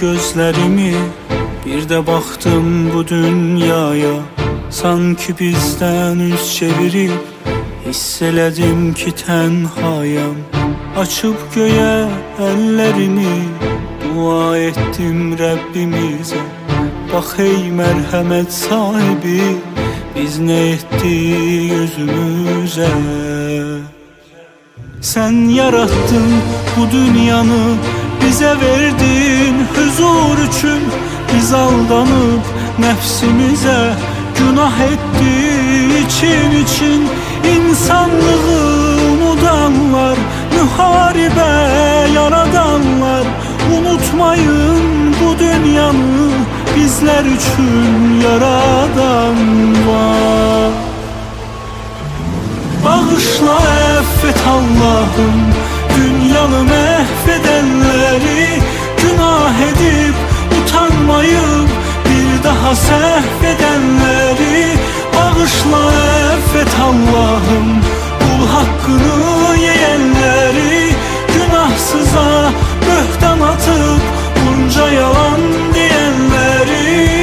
gözlerimi, bir de baktım bu dünyaya. Sanki bizden yüz çevirip hisseledim ki tenhayam. Açıp göğe ellerimi, dua ettim Rabbimize. Bak ey merhamet sahibi, biz ne etti gözümüze. Sen yarattın bu dünyanı, bize verdin huzur için. Biz aldanıp nefsimize günah etti için insanlığı unutanlar, muharibe yaradanlar. Unutmayın bu dünyanı, bizler için yaradan var. Bağışla, affet Allah'ım dünyanı mahvedenleri. Günah edip utanmayıp bir daha sehvedenleri. Bağışla, affet Allah'ım kul hakkını yiyenleri. Günahsıza böhtan atıp bunca yalan diyenleri.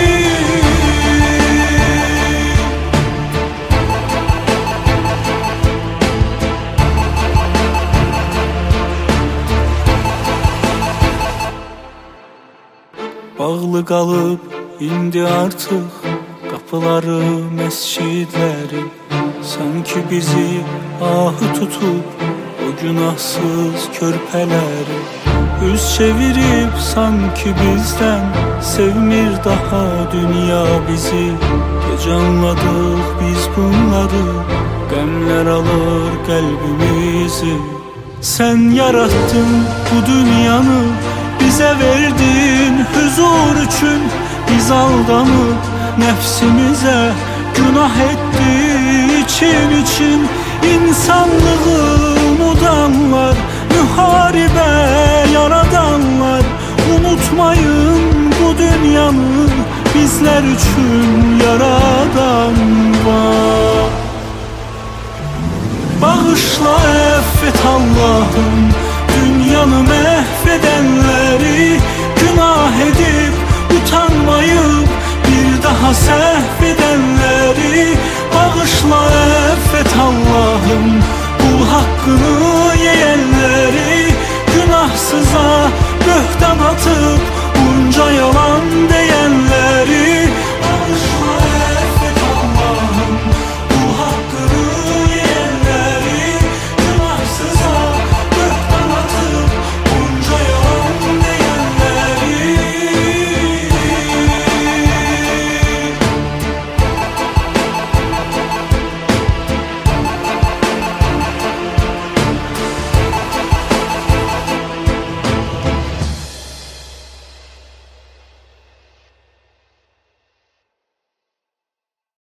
Bağlı kalıp indi artık kapıları mescidlerin. Sanki bizi ahı tutup o günahsız körpeleri. Yüz çevirip sanki bizden sevmir daha dünya bizi. Gece anladık biz bunları, gamler alır kalbimizi. Sen yarattın bu dünyanı, bize verdin huzur için. Biz aldanıp nefsimize günah etti için insanlığı unutanlar, muharibe yaradanlar. Unutmayın bu dünyanı, bizler için yaradan var. Bağışla, affet Allah'ım dünyanı mahvedenleri. Günah edip utanmayıp bir daha sehvedenleri. Bağışla, affet Allah'ım kul hakkını yiyenleri. Günahsıza böhtan atıp